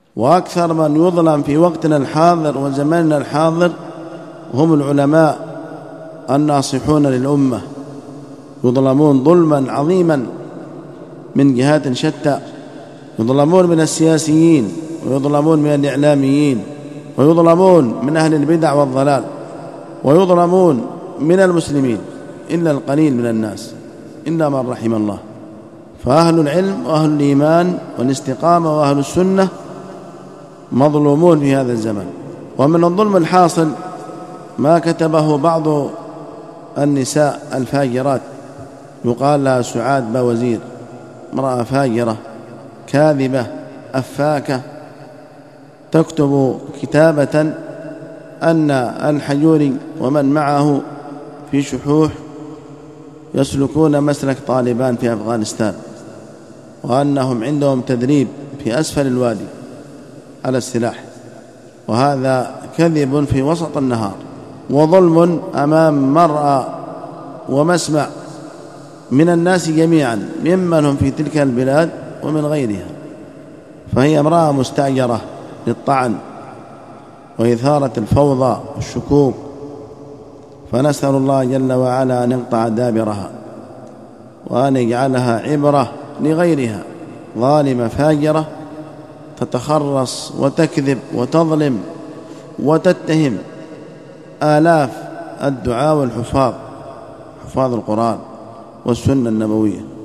وأكثر من يظلم في وقتنا الحاضر وزماننا الحاضر هم العلماء الناصحون للأمة، يظلمون ظلما عظيما من جهات شتى، يظلمون من السياسيين، ويظلمون من الإعلاميين، ويظلمون من أهل البدع والضلال، ويظلمون من المسلمين إلا القليل من الناس، إلا من رحم الله. فأهل العلم وأهل الإيمان والاستقامة وأهل السنة مظلومون في هذا الزمن. ومن الظلم الحاصل ما كتبه بعض النساء الفاجرات، يقال لها سعاد باوزير، امرأة فاجرة كاذبة أفاكة، تكتب كتابة أن الحجوري ومن معه في شحوح يسلكون مسلك طالبان في أفغانستان، وأنهم عندهم تدريب في أسفل الوادي على السلاح، وهذا كذب في وسط النهار وظلم أمام مرأى ومسمع من الناس جميعا ممن هم في تلك البلاد ومن غيرها. فهي امرأة مستأجرة للطعن وإثارة الفوضى والشكوك، فنسأل الله جل وعلا أن يقطع دابرها وأن يجعلها عبرة لغيرها. ظالمة فاجرة تتخرص وتكذب وتظلم وتتهم آلاف الدعاة والحفاظ، حفاظ القرآن والسنة النبوية.